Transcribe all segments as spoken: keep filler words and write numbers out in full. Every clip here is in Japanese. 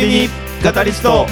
ビニカタリスト。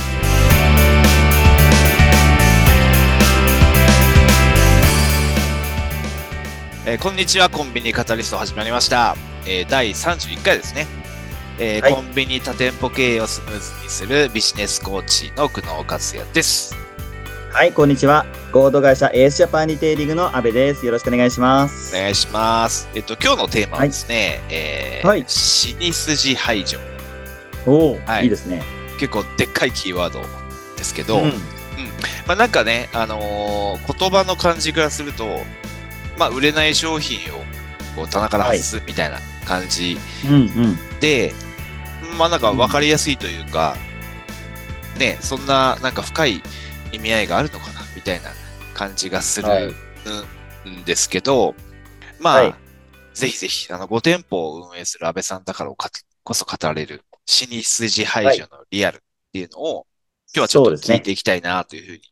えー、こんにちは。コンビニカタリスト始まりました。えー、だいさんじゅういっかいですね。えーはい、コンビニ多店舗経営をスムーズにするビジネスコーチの久能克也です。 はい、こんにちは。合同会社エースジャパンリテイリングの阿部です。よろしくお願いします。 お願いします。えっと、今日のテーマはですね、はい、えーはい、死に筋排除。 おー、はい、いいですね。 結構でっかいキーワードですけど、うんうん、まあ、なんかね、あのー、言葉の感じからすると、まあ、売れない商品をこう棚から外すみたいな感じで、はい、うんうん、まあなんか分かりやすいというか、うん、ね、そんななんか深い意味合いがあるのかなみたいな感じがするんですけど、はい、まあ、はい、ぜひぜひあのご店舗を運営する安倍さんだからこそ語れる死に筋排除のリアルっていうのを、はい、今日はちょっと聞いていきたいなというふうに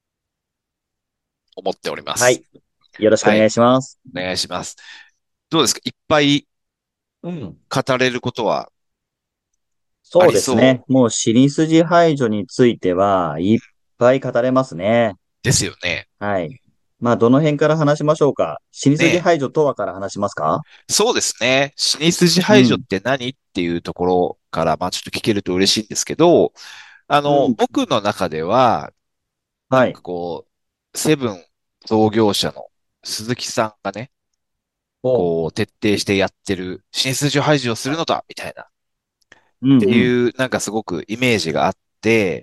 思っております。 はい。よろしくお願いします。 はい、お願いします。どうですか？いっぱい語れることはありそう？ そうですね。もう死に筋排除についてはいっぱい語れますね。 ですよね。 はい。まあ、どの辺から話しましょうか。死に筋排除とはから話しますか？ ね、そうですね。死に筋排除って何、うん、っていうところから、まあちょっと聞けると嬉しいんですけど、あの、うん、僕の中では、なんかこう、セブン創業者の鈴木さんがね、こう、徹底してやってる、死に筋排除をするのだ、みたいな、っていう、なんかすごくイメージがあって、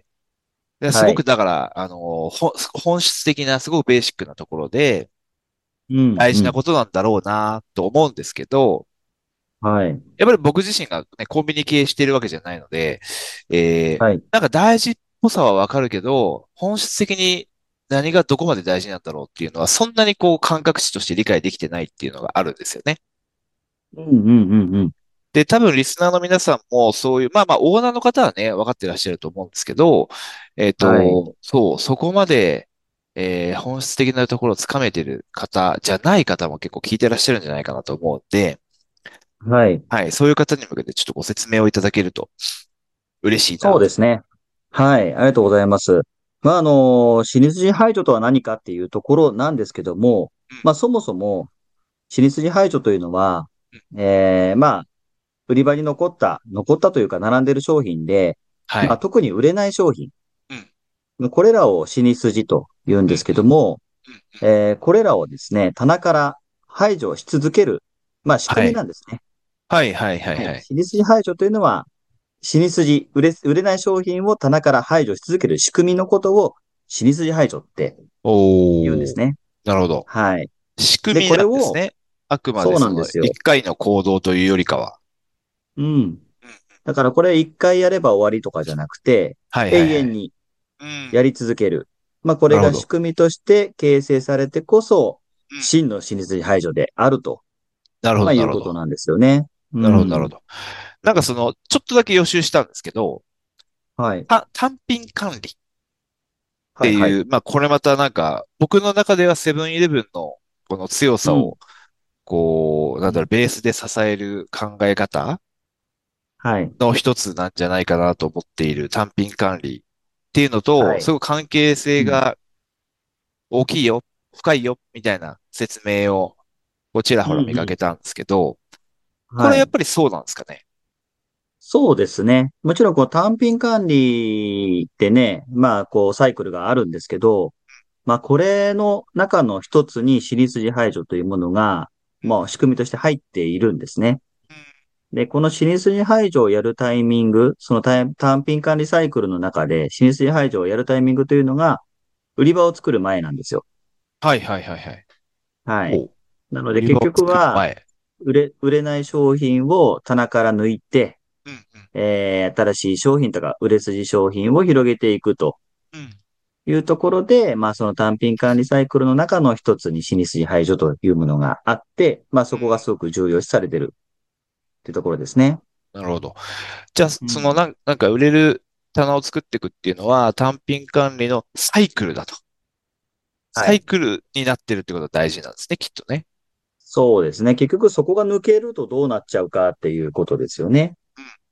すごくだから、あの、本質的な、すごくベーシックなところで、大事なことなんだろうな、と思うんですけど、 はい。 やっぱり僕自身が、ね、コンビニ経営しているわけじゃないので、えーはい、なんか大事っぽさはわかるけど、本質的に何がどこまで大事なんだろうっていうのは、そんなにこう感覚値として理解できてないっていうのがあるんですよね。 うんうんうんうん。 で、多分リスナーの皆さんもそういう、まあまあオーナーの方はね、分かってらっしゃると思うんですけど、えっと、はい、そう、そこまで、えー、本質的なところをつかめてる方じゃない方も結構聞いてらっしゃるんじゃないかなと思うんで、 はい。 はい。そういう方に向けてちょっとご説明をいただけると嬉しいな。 そうですね。はい。ありがとうございます。まあ、あの、死に筋排除とは何かっていうところなんですけども、うん、まあ、そもそも死に筋排除というのは、うん、えー、まあ、売り場に残った、残ったというか並んでる商品で、はい、まあ、特に売れない商品。うん、これらを死に筋と言うんですけども、うんうん、えー、これらをですね、棚から排除し続ける、まあ、仕組みなんですね。 はい、はい、はい、はい、はい。 死に筋排除というのは、死に筋、売れ、売れない商品を棚から排除し続ける仕組みのことを死に筋排除って言うんですね。 なるほど。 はい。 仕組みなんですね。あくまでその一回の行動というよりかは。 うん。だからこれ一回やれば終わりとかじゃなくて、はいはいはい、永遠にやり続ける。うん、まあこれが仕組みとして形成されてこそ、真の死に筋排除であると。 なるほど。 まあいうことなんですよね。 なるほど、なるほど。なんかその、ちょっとだけ予習したんですけど、 はい。 単品管理っていう、はいはい、まあこれまたなんか、僕の中ではセブンイレブンのこの強さを、こう、うん、なんだろう、ベースで支える考え方の一つなんじゃないかなと思っている単品管理っていうのと、はい、すごく関係性が大きいよ、深いよ、みたいな説明を、こちらほら見かけたんですけど、うんうん、これやっぱりそうなんですかね。はい、 そうですね。もちろん、こう、単品管理ってね、まあ、こう、サイクルがあるんですけど、まあ、これの中の一つに、死に筋排除というものが、まあ、仕組みとして入っているんですね。で、この死に筋排除をやるタイミング、その単品管理サイクルの中で、死に筋排除をやるタイミングというのが、売り場を作る前なんですよ。 はいはいはいはい。 はい。なので、結局は、売れ、売れない商品を棚から抜いて、うんうん、えー、新しい商品とか売れ筋商品を広げていくというところで、うん、まあその単品管理サイクルの中の一つに死に筋排除というものがあって、まあそこがすごく重要視されてるっていうところですね。 なるほど。じゃあ、そのなん、なんか売れる棚を作っていくっていうのは単品管理のサイクルだと。サイクルになってるってことが大事なんですね、きっとね。 そうですね。結局そこが抜けるとどうなっちゃうかっていうことですよね。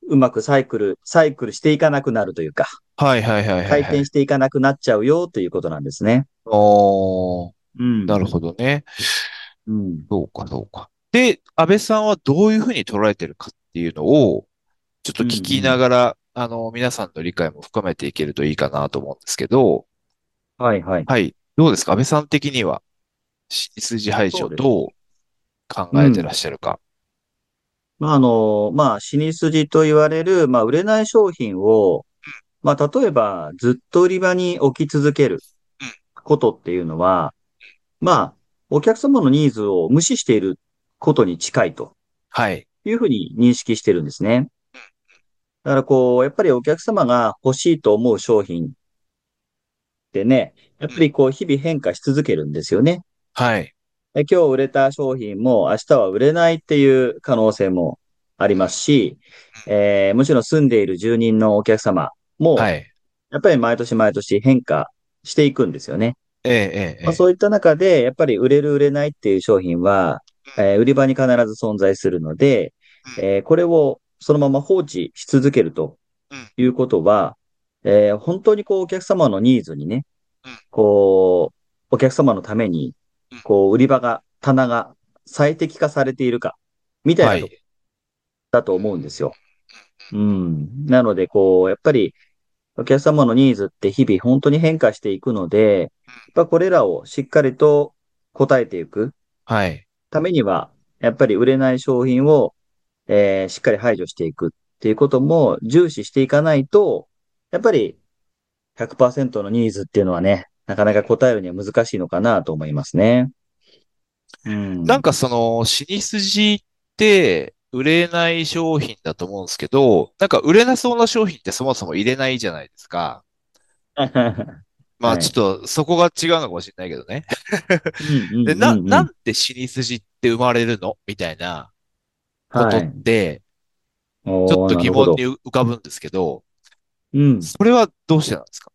うまくサイクル、サイクルしていかなくなるというか、 はいはいはいはいはい。 回転していかなくなっちゃうよということなんですね。 おー、 うん。 なるほどね。 うん。 そうかそうか。で、安倍さんはどういうふうに捉えてるかっていうのを、ちょっとうん。 聞きうん。 ながら、あの、皆さんの理解も深めていけるといいかなと思うんですけど、 はいはい。 はい。どうですか安倍さん的には、シニスジ排そうですね。 除どう考えてらうん。 っしゃるか。 まあ、あの、まあ、死に筋と言われる、まあ、売れない商品を、まあ、例えば、ずっと売り場に置き続けるうん。 ことっていうのは、まあ、お客様のニーズを無視していることに近いとはい。 いうふうに認識してるんですね。だからこう、やっぱりお客様が欲しいと思う商品ってね、やっうん。 ぱりこう、日々変化し続けるんですよね。 はい。 で今日売れた商品も明日は売れないっていう可能性もありますし、えー、もちろん住んでいる住人のお客様も、 はい。 やっぱり毎年毎年変化していくんですよね。 ええ、ええ、えまあ、 え。 そういった中で、やっぱり売れる売れないっていう商品は、 うん。 えー売り場に必ず存在するので、 うん。 えーこれをそのまま放置し続けるとうん。 いうことは、えー本当にこうお客様のニーズにね、 うん。 こう、お客様のために、 うん。 こう、売り場が、棚が最適化されているか、みたいなとこはい。 だと思うんですよ。うん。なので、こう、やっぱり、お客様のニーズって日々本当に変化していくので、やっぱこれらをしっかりと答えていくはい。 ためには、やっぱり売れない商品を、えーしっかり排除していくっていうことも重視していかないと、やっぱりひゃくパーセントのニーズっていうのはね、なかなか答えるには難しいのかなと思いますね。うん。 なんかその、死に筋って売れない商品だと思うんですけど、なんか売れなそうな商品ってそもそも入れないじゃないですか。まあちはい。 ょっとそこが違うのかもしれないけどね。 うんうで、な、 んうんうん。 なんで死に筋って生まれるのみたいなことっはい。 て、ちょっおー、 と疑なるほど。 問に浮かぶんですけど、 うん。 それはどうしてなんですか？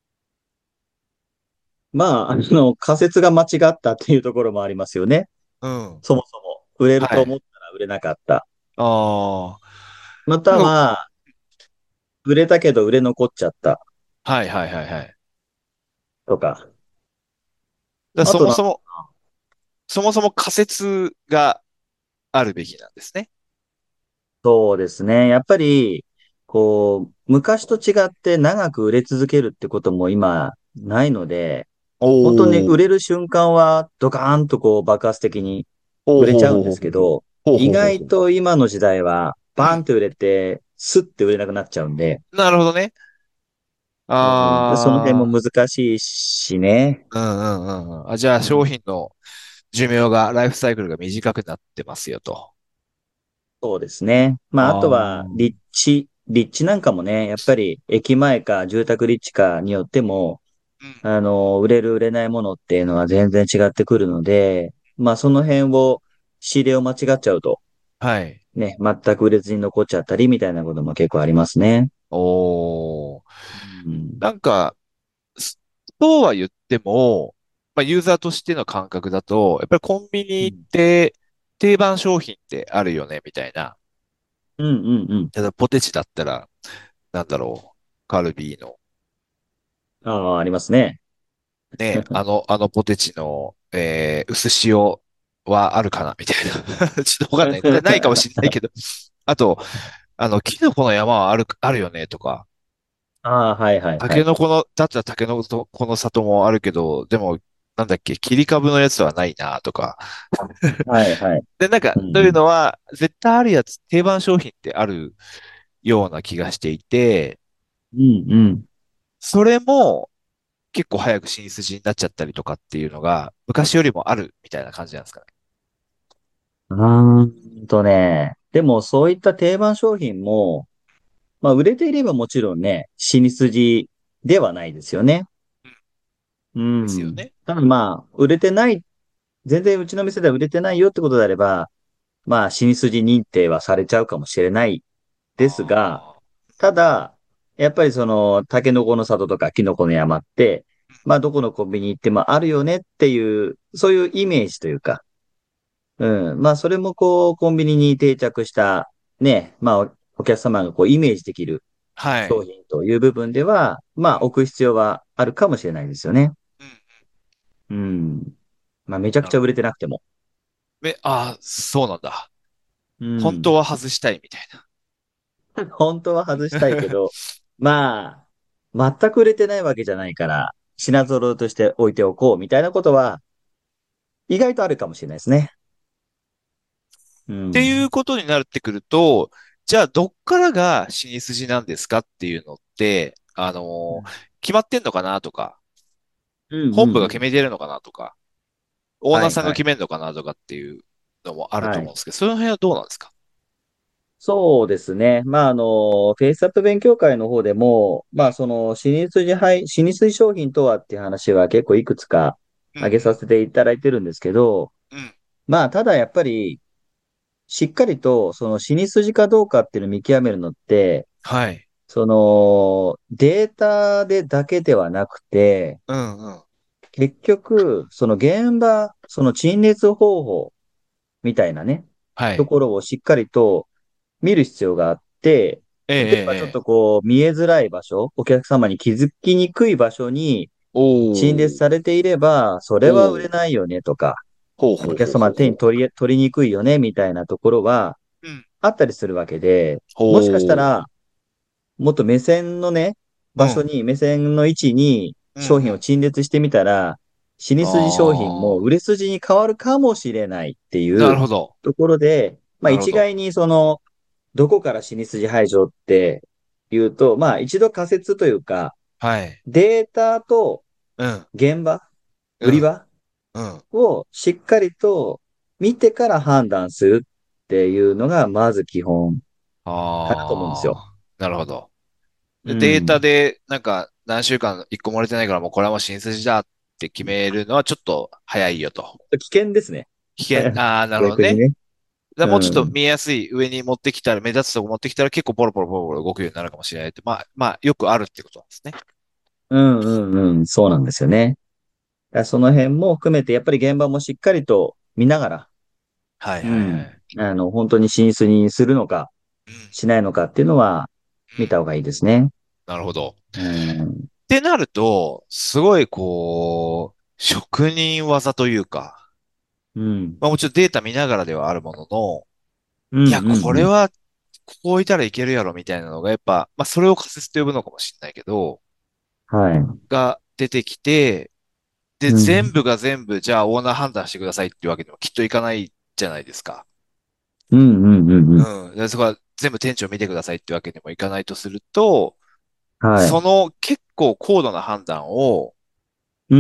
まあ、あの、仮説が間違ったっていうところもありますよね。 うん。 そもそも。売れるはい。 と思ったら売れなかった。 ああ。 またなんか、 は、売れたけど売れ残っちゃったはいはいはいはい。だかとか。 らあとな、 そもそも、そもそも仮説があるべきなんですね。 そうですね。やっぱり、こう、昔と違って長く売れ続けるってことも今ないので、本当におー。 売れる瞬間はドカーンとこう爆発的にほうほう売れちゃうんでほうほうほう。 すけど、 ほう意ほうほうほう。 外と今の時代はうん。 バーンと売れて、スッて売れなくなっちゃうんで、 なるほどね。 うん、でその辺もあ難しいしね。 あ。うんうんうんうん。あ、じゃあ商うん、 品の寿命が、ライフサイクルが短くなってますよと。 そうですね。まあ、あああ。 とは、 うん立地、立地なんかもね、やっぱり駅前か住宅立地かによっても、あの、売れる売れないものっていうのは全然違ってくるので、まあその辺を、仕入れを間違っちゃうと、 はい。 ね、全く売れずに残っちゃったりみたいなことも結構ありますね。 おー。 うん。 なんか、すそうは言っても、まあ、ユーザーとしての感覚だと、やっぱりコンビニっうん、 て定番商品ってあるよね、みたいな。 うん、うん。うん。 ただポテチだったら、なんだろう、カルビーの、 ああ、ありますね。 ね、あの、あのポテチの、えー、薄塩はあるかな、みたいな。ちょっとわかんない。なないかもしれないけど。あと、あの、キノコの山はある、あるよね、とか。 ああ、はいはいはい。 タケノコの、だったらタケノコの里もあるけど、でも、なんだっけ、切り株のやつはないな、とか。 はいはい。 で、なんか、 うん、 といううん。 のは、絶対あるやつ、定番商品ってあるような気がしていて、 うん、うん。 それも結構早く進出時になっちゃったりとかっていうのが、昔よりもあるみたいな感じなんですかね。 うーんとね、でもそういった定番商品も、まあ売れていればもちろんね、死に筋ではないですよね。 うん。 うん。 ですよね。 ただまあ、売れてない、全然うちの店では売れてないよってことであれば、まあ死に筋認定はされちゃうかもしれないですが、 ああ。 ただ、やっぱりその、タケノコの里とかキノコの山って、まあどこのコンビニ行ってもあるよねっていう、そういうイメージというか、うん。まあそれもこう、コンビニに定着した、ね、まあお客様がこうイメージできるはい。 商品という部分では、まあ、 うん。 置く必要はあるかもしれないですよね。 うん。 うん。まあ、めちゃくちゃ売れなるほど。 てなくても。 め、ああ、そうなんだ。 うん。 本当は外したいみたいな。 本当は外したいけど、まあ、全く売れてないわけじゃないから、品揃えとして置いておこうみたいなことは、意外とあるかもしれないですね。うっていうん。 ことになってくると、じゃあどっからが死に筋なんですかっていうのって、あのー決まってんのかなとか、 うんう本部がんうん。 決めてるのかなとか、オーナーさんがはいはい。 決めるのかなとかっていうのもあるとはい。 思うんですけど、その辺はどうなんですか？ そうですね。まあ、あの、フェイスアップ勉強会の方でも、まあ、その、死に筋配、死に筋商品とはっていう話は結構いくつかうん、うん、 挙げさせていただいてるんですけど、 うん。 まあ、ただやっぱり、しっかりと、その死に筋かどうかっていうのを見極めるのって、 はい。 その、データでだけではなくて、 うん、うん。 結局、その現場、その陳列方法みたいなね、 はい。 ところをしっかりと見る必要があって、 ええ、 例えばちょっええ、ええ。 とこう、見えづらい場所、お客様に気づきにくい場所にお陳列ー、 されていれば、それは売れおー、 ないよねとか、 ほうほうほうお客様ほうほう。 手に取り、取りにくいよねみたいなところはうん、 あったりするわけで、もしかしたほう、 ら、もっと目線のね、 うん、 場所に、目線の位置にうん、うん。 商品を陳列してみたら、死に筋商品もあ売れ筋に変わるかもしれないってあ、 いうなるほど。 ところで、まあなるほど。 一概にその、どこから死に筋排除っていうと、まあ一度仮説というか、 はい。 データとうん、 現場、 うん、 売り場うん。 をしっかりと見てから判断するっていうのがまず基本かなと思うんですよ。 ああ、なるほど。 うでデータん。 で、なんか、何週間一個も漏れてないからもうこれはもう新筋だって決めるのはちょっと早いよと。 危険ですね。 危険、ああ、なるほどね。 逆にね。 だからもうちょっとうん。 見えやすい上に持ってきたら、目立つとこ持ってきたら結構ボロボロボロボロ動くようになるかもしれないって、まあ、まあ、よくあるってことなんですね。 うんうんうん。そうなんですよね。だからその辺も含めて、やっぱり現場もしっかりと見ながら、 はいうん。 はいはい。 あの、本当に進出にするのか、 うん、うん、 しないのかっていうのは、見た方がいいですね。 なるほど。 うん。 ってなると、すごいこう、職人技というか、 うん。 まあもちろんデータ見ながらではあるものの、いや、 うんうんうん。 これは、ここ置いたらいけるやろみたいなのが、やっぱ、まあそれを仮説と呼ぶのかもしれないけど、 はい。 が出てきて、で、 うん。 全部が全部、じゃあオーナー判断してくださいっていうわけにもきっといかないじゃないですか。 うんうんうんうん。 うん。でそこは全部店長見てくださいっていうわけにもいかないとすると、 はい。 その結構高度な判断を、 うん。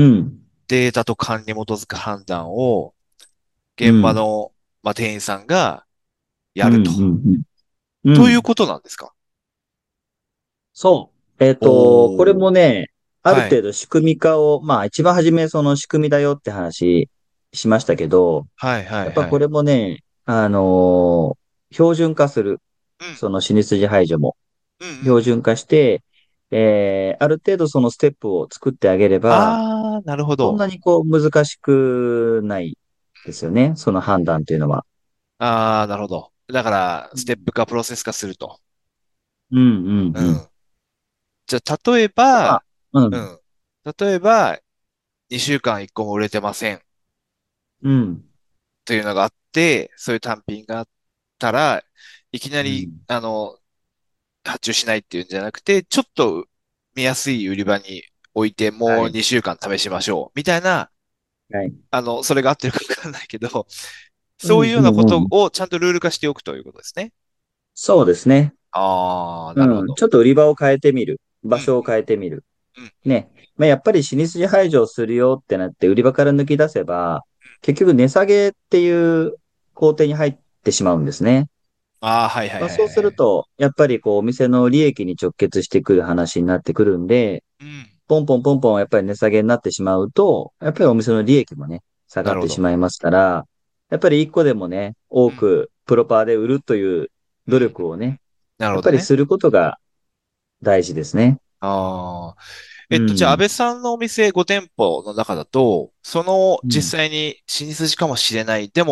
データと勘に基づく判断を、現場うん。 の、まあ、店員さんがうんうやると。 んうん。うん。 ということなんですか？ そう。えっと、これおー。 もね、あるはい。 程度仕組み化を、まあ一番初めその仕組みだよって話しましたけど、 はいはいはい。 やっぱこれもね、あのー標準化する。 うん。 その死に筋排除も。 うんうんうん。 標準化して、えー、ある程度そのステップを作ってあげれば、 あー、なるほそんなど。 にこう難しくないですよね。その判断というのは。 あー、なるほど。だから、ステッうんプ化、プロセス化すると。 うんうんうん。 うん。じゃあ、例えで、まあ、 ば、 うん、 うん。例えば、にしゅうかんいっこも売れてませんうん、 というのがあって、そういう単品があったら、いきなり、 うん。 あの、発注しないっていうんじゃなくて、ちょっと見やすい売り場に置いて、もうはい、 にしゅうかん試しましょう。みたいな、 はい。 あの、それが合ってるかわかんないけど、 うん、 そういうようなこうん、うん。 とをちゃんとルール化しておくということですね。 そうですね。 ああ、なるほうん。 ど。 ちょっと売り場を変えてみる。 うん、 場所を変えてみる。 うん、うん。 ね。まあ、やっぱり死に筋排除をするよってなって売り場から抜き出せば、結局値下げっていう工程に入ってしまうんですね。 ああ、はいはいまあ、 はいそうすはい。 ると、やっぱりこう、お店の利益に直結してくる話になってくるんで、 うん、 ポンポンポンポンやっぱり値下げになってしまうと、やっぱうん。 りお店の利益もね、下がってしなるほど。 まいますから、やっぱり一個でもね、多うん、 くプロパーで売るという努うん。 力をね、やっなるほどね。 ぱりすることが大事ですね。 ああ。 うえっと、じゃあ、安ん。 倍さんのお店ご店舗の中だと、そのうん。 実際に死に筋かもしれない。でも、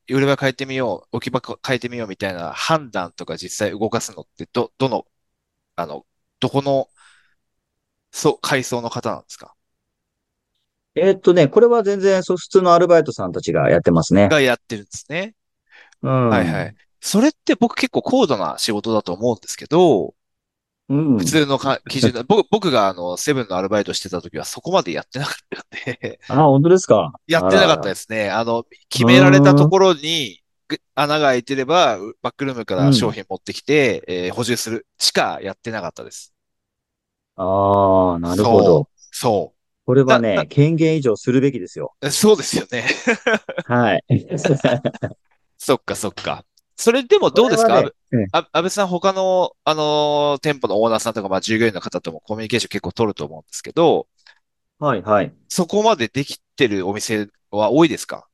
売り場変えてみよう、置き場変えてみようみたいな判断とか実際動かすのって、ど、どの、あの、どこの、そう、階層の方なんですか？ えーっとね、これは全然、そう、普通のアルバイトさんたちがやってますね。 がやってるんですね。 うはいはい。 ん。 それって僕結構高度な仕事だと思うんですけど、 う普ん。 通のか基準だ。僕、僕があの、セブンのアルバイトしてた時はそこまでやってなかったんで、 あ、本当ですか？ やってなかったあらあら。 ですね。あの、決うめられたとーん。 ころにぐ穴が開いてれば、うバックルームから商うん。 品持ってきて、えー補充するしかやってなかったです。 ああ、なるほそど。 う、そこれう。な、 はね、権限以上するべきですよ。 な、そうですよね。 はい。 そっかそっか。それでもこどうですか？安れはね、 部うん。 あ安部さん、他の、あのー店舗のオーナーさんとか、まあ、従業員の方ともコミュニケーション結構取ると思うんですけど、 はいはい。 そこまでできてるお店は多いですか？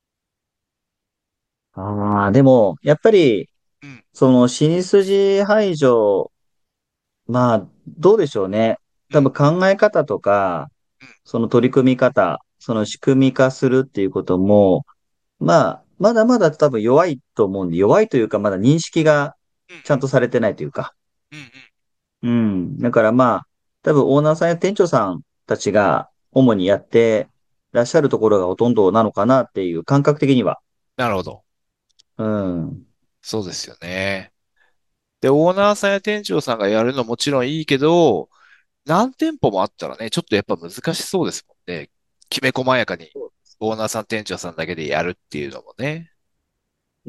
ああ、でも、やっぱり、 うん、 その、死に筋排除、まあ、どうでしょうね。 うん、 多分考え方とか、 うん、 その取り組み方、その仕組み化するっていうことも、まあ、まだまだ多分弱いと思うんで、弱いというか、まだ認識がうん、うん、 ちゃんとされてないというか。 うん、うん。 うん。だからまあ、多分オーナーさんや店長さんたちが主にやってらっしゃるところがほとんどなのかなっていう感覚的には。 なるほど。 うん。 そうですよね。で、オーナーさんや店長さんがやるのもちろんいいけど、何店舗もあったらね、ちょっとやっぱ難しそうですもんね。きめ細やかに、オーナーさん、店長さんだけでやるっていうのもね。 うん。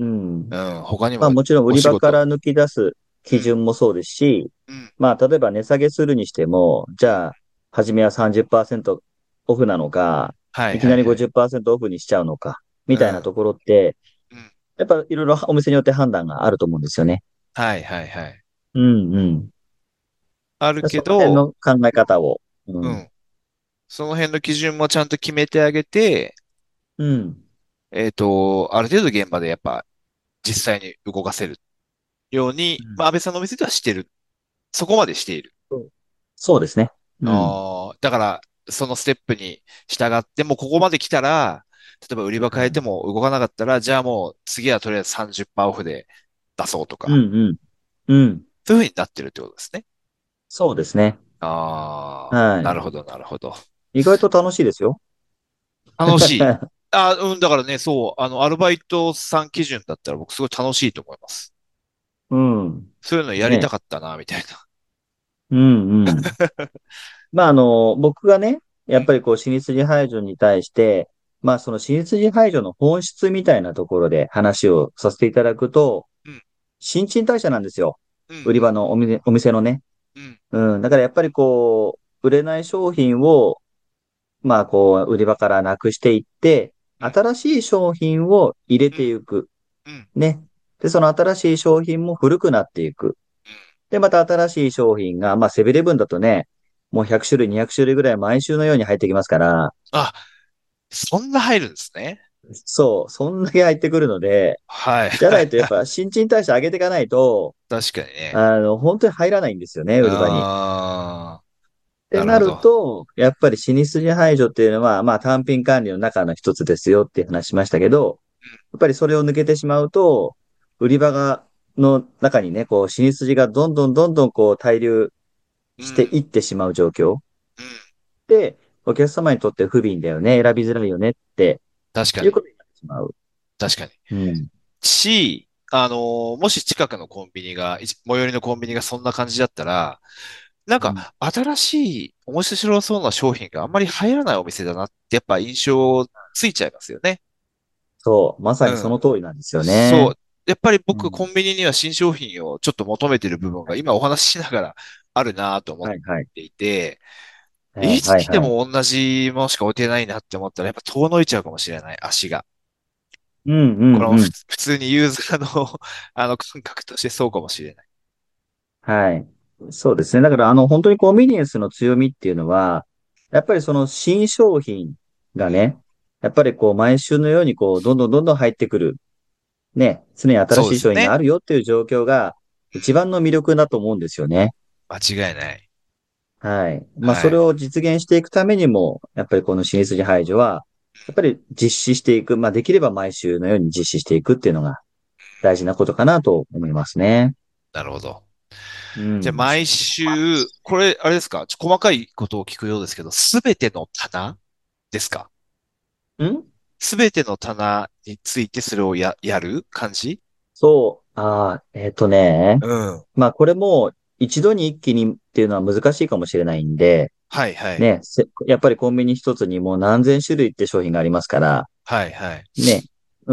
うん、他にまあももちろん売りお仕事。 場から抜き出す基うん、 準もそうですし、 うん、 まあ例えば値下げするにしても、じうん。 ゃあ、初めはさんじゅっパーセントオフなのか、 はいいきなりはいはい。 ごじゅっパーセントオフにしちゃうのか、みうん、 たいなところって、 うん。 やっぱいろいろお店によって判断があると思うんですよね。 はいはいはい。 うんうん。 あるけその辺ど、 の考え方を。うん。 うん。その辺の基準もちゃんと決めてあげて、 うん。 えっと、ある程度現場でやっぱ実際に動かせるように、まあ、安倍さんのお店ではしてる。そこまでしている。 そうそうですね。うん。 ああ、だから、そのステップに従って、もうここまで来たら、例えば売り場変えても動かなかったら、じゃあもう次はとりあえずさんじゅっパーセントオフで出そうとか、 うんうん。うん。 そういう風になってるってことですね。 そうですね。 ああ、 はい。 なるほど、なるほど。 意外と楽しいですよ。 楽しい。あ、うん、だからね、そう、あの、アルバイトさん基準だったら僕すごい楽しいと思います。 うん。 そういうのやりたね。 かったな、みたいな。 うんうん。まあ、あの、僕がね、 うん、 やっぱりこう、死に筋排除に対して、まあ、その死に筋排除の本質みたいなところで話をさせていただくと、 うん、 新陳代謝なんですよ。 うん、うん、 売り場のお店、お店のね。 うん、 うん。だからやっぱりこう、売れない商品を、まあ、こう、売り場からなくしていって、 うん、 新しい商品を入れうん、 ていく。 うん、うん、 ね。で、その新しい商品も古くなっていく。で、また新しい商品が、まあ、セブンイレブンだとね、もうひゃく種類、にひゃく種類ぐらい毎週のように入ってきますから、 あ、そんな入るんですね。 そう、そんだけ入ってくるので、 はい、 じゃはい。 ないとやっぱ新陳代謝上げていかないと、 確かにね。 あの、本当に入らないんですよね、売り場に。っああ、 てなるなるほど。 と、やっぱり死に筋排除っていうのは、まあ単品管理の中の一つですよっていう話しましたけど、やっぱりそれを抜けてしまうと、売り場が、の中にね、こう死に筋がどんどんどんどんこう滞留うん、うん、 していってしまう状況うん。 で、お客様にとって不憫だよね、選びづらいよねって確かに、 いうことになってしまう。 確かに。 うん。 し、あのーもし近くのコンビニが、い最寄りのコンビニがそんな感じだったら、なんうん。 か、新しい、面白そうな商品があんまり入らないお店だなって、やっぱ印象ついちゃいますよね。 そう、まさうん。 にその通りなんですよね。 そう。やっぱり僕、コうん。 ンビニには新商品をちょっと求めてる部分が今お話ししながらあるなと思っはいはい。 ていて、 はいいつはいはい。 来ても同じものしか置いてないなって思ったら、やっぱ遠のいちゃうかもしれない、足が。 うんうこのふんうん。 普通にユーザーのあの感覚としてそうかもしれない。 はい。そうですね。だから、あの、本当にコンビニエンスの強みっていうのは、やっぱりその新商品がうん。 ね、やっぱりこう、毎週のようにこう、どんどんどんどん入ってくる。ね、常に新そうしい商品がですよね。 あるよっていう状況が、 うん。 一番の魅力だと思うんですよね。 間違いない。 はい。まあ、そはい。 れを実現していくためにも、やっぱりこの進出時排除は、 やっぱり実施していく。まあ、できれば毎週のように実施していくっていうのが大事なことかなと思いますね。 なるほど。じゃあ、 うん。 毎週、これ、あれですか、ちょ細かいことを聞くようですけど、すべての棚ですか？ んすべての棚についてそれをや、やる感じ？ そう。ああ、えっとね。 うん。 まあ、これも一度に一気にっていうのは難しいかもしれないんで、 はいはい。 ね、せやっぱりコンビニ一つにもう何千種類って商品がありますから、 はいはい。 ね。うん。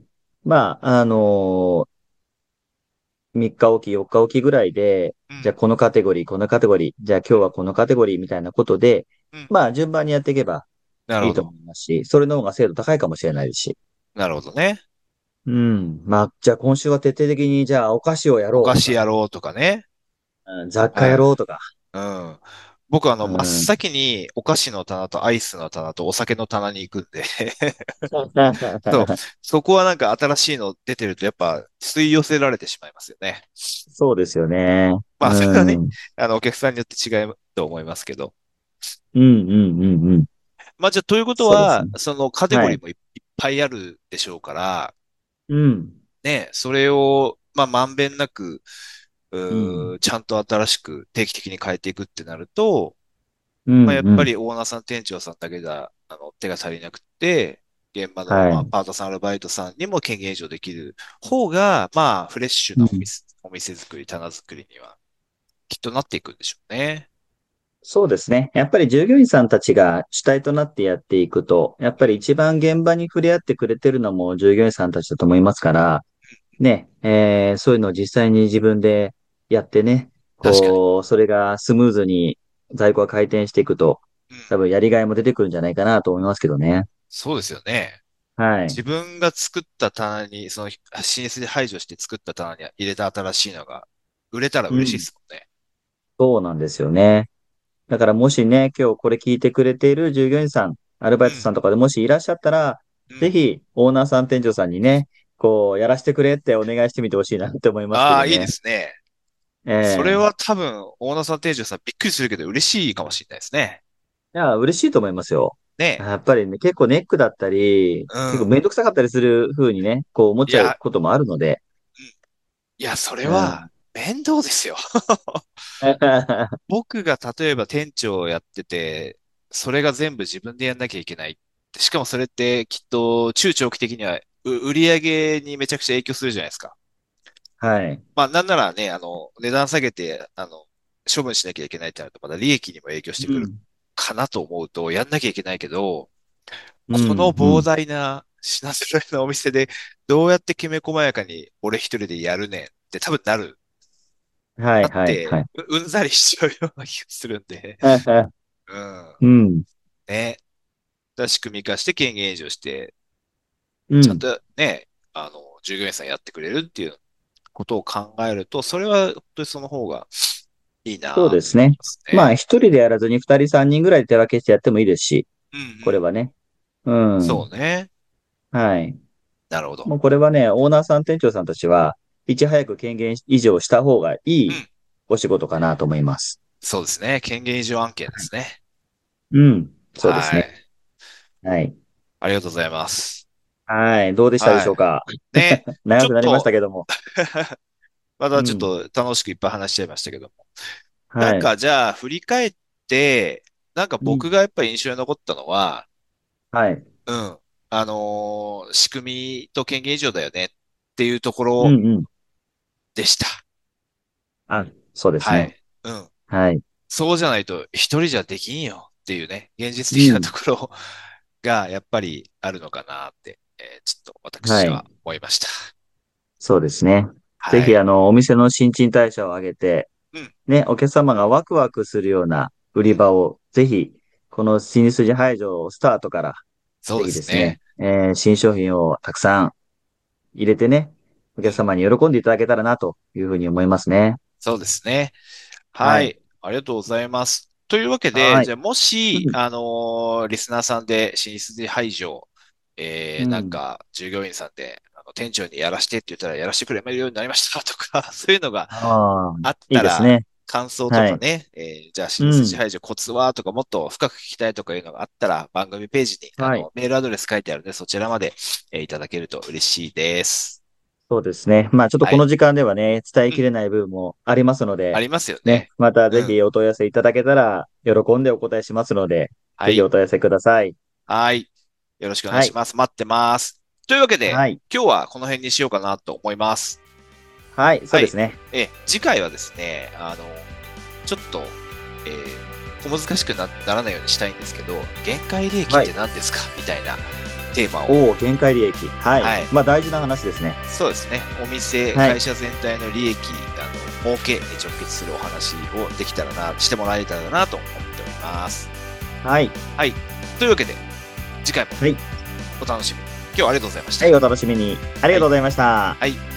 まあ、あのみっかおき、よっかおきぐらいで、 うん。 じゃあこのカテゴリー、このカテゴリー、じゃあ今日はこのカテゴリーみたいなことで、 うん。 まあ順番にやっていけばいいと思なるほど。 いますし、それの方が精度高いかもしれないですし。 なるほどね。 うん。まあ、じゃあ今週は徹底的に、じゃあお菓子をやお菓ろうとか、 子やろうとかね。 うん、雑貨やはい。 ろうとか。 うん。僕あの、真っうん。 先にお菓子の棚とアイスの棚とお酒の棚に行くんでそう。そこはなんか新しいの出てるとやっぱ吸い寄せられてしまいますよね。 そうですよね。 まあ、それはね、 うん。うん、 あの、お客さんによって違うと思いますけど。 うん、うん、うん。 まあ、じゃあ、ということは、 そうですね。 そのカテゴはい。 リーもいいっぱいあるでしょうから、 うん。 ね、それを、まあ、まんべんなく、 うん。 うーちゃんと新しく定期的に変えていくってなると、まあ、やうん、 っぱうん。 りオーナーさん、店長さんだけだ、あの、手が足りなくて、現場の、まあ、 はい。 パートさん、アルバイトさんにも権限移譲できる方が、まあ、フレッシュうん。 なお店、お店作り、棚作りには、きっとなっていくんでしょうね。 そうですね。やっぱり従業員さんたちが主体となってやっていくと、やっぱり一番現場に触れ合ってくれてるのも従業員さんたちだと思いますから、ね、えー、そういうのを実際に自分でやってね、 確かに。 こう、それがスムーズに在庫が回転していくと、 うん。 多分やりがいも出てくるんじゃないかなと思いますけどね。 そうですよね。 はい。 自分が作った棚に、その、新 エス で排除して作った棚に入れた新しいのが、売れたら嬉しいでうん。 すもんね。 そうなんですよね。だからもしね、今日これ聞いてくれている従業員さん、アルバイトうん。 さんとかでもしいらっしゃったら、 うん。 ぜひオーナーさん、店長さんにね、こう、やらせてくれってお願いしてみてほしいなって思いますけああ、いいでどね。 すね。 えそれえ。 は多分、オーナーさん、店長さんびっくりするけど嬉しいかもしれないですね。 いや、嬉しいと思いますよ。 ねやっぱりね、結構ネックだったり、 え。うん。 結構めんどくさかったりする風にね、こう思っちゃういや、 こともあるので。 うん、いや、それうは、 ん。 面倒ですよ。僕が例えば店長をやってて、それが全部自分でやんなきゃいけない。しかもそれってきっと中長期的にはう売り上げにめちゃくちゃ影響するじゃないですか。 はい。 まあなんならね、あの、値段下げて、あの、処分しなきゃいけないってなるとまだ利益にも影響してくるうん。 かなと思うと、やんなきゃいけないけど、 うん。うこの膨ん。 大な品揃えのお店でどうやってきめ細やかに俺一人でやるねんって多分なる。 はい、 だっはい、はて、 い。 ううんざりしちゃうような気がするんで。うん。 うん。 ね。だ仕組み化して権限移譲して、ちゃんうん。 とね、あの、従業員さんやってくれるっていうことを考えると、それは本当にその方がいいそうなとですね。 思いますまあ、 ね。 一人でやらずに二人三人ぐらいで手分けしてやってもいいですし、 うんうん。 これはね。うん。 そうね。 はい。 なるほど。 もうこれはね、オーナーさん、店長さんたちは、いち早く権限以上した方がいいうん。 お仕事かなと思います。 そうですね。権限移譲案件ですね。 うん。そうですね。 はい。 はい。 ありがとうございます。 はい。どうでしたでしはい。 ょうか？ ね。ち長くなりましたょっとけども。 まだちょっうん。 と楽しくいっぱい話しちゃいましたけども。なんはい。 かじゃあ振り返って、なんかうん。 僕がやっぱり印象に残ったのは、 はい。 うん。あのー仕組みと権限以上だよねっていうところうんうん。 でした。 あ、そうですね。 はい。うん。 はい。 そうじゃないと一人じゃできんよっていうね、現実的なとうん。 ころがやっぱりあるのかなって、えーちょっとはい。 私は思いました。 そうですね。ぜひ、あはい。 の、お店の新陳代謝を上げて、 うん。 ね、お客様がワクワクするような売うん。 り場を、ぜひ、この新筋排除スタートから、 そうぜひですね、 ですね。 えー新商品をたくさん入れてね、おうん。 客様に喜んでいただけたらな、というふうに思いますね。 そうですね。 はい。 はい。ありがとうございます。というわけで、 はい。 じゃあもし、 うん。 あのーリスナーさんで進出で排除、えー、なんうん。 か、従業員さんで、あの、店長にやらしてって言ったらやらしてくれるようになりましたとか、そういうのがああ、 あっいいたら、 ですね。 感想とかね、はい、えー、じゃあ、新筋排除コツはとか、もっと深く聞きたいとかいうのがあったら、番組ページに、はい、あのメールアドレス書いてあるので、そちらまで、えー、いただけると嬉しいです。 そうですね。まあちょっとこの時間ではね、はい、伝えきれない部分もありますので、うん、 ありますよね。 ね。またぜひお問い合わせいただけたら、喜んでお答えしますので、はい、ぜひお問い合わせください。 はい。よろしくお願いします。はい、待ってます。というわけで、はい、今日はこの辺にしようかなと思います。 はい、そうですね。 はい、え次回はですね、あの、ちょっと、えー、小難しく な, ならないようにしたいんですけど、限界利益って何ですか、はい、みたいなテーマを。 おお、限界利益。はい。はい、まあ大事な話ですね。 そうですね。お店、はい、会社全体の利益、あの、儲けに直結するお話をできたらな、してもらえたらなと思っております。 はい。 はい。というわけで、次回もお楽しみに。はい、今日はありがとうございました。 はい、お楽しみに。ありがとうございました。 はい。はい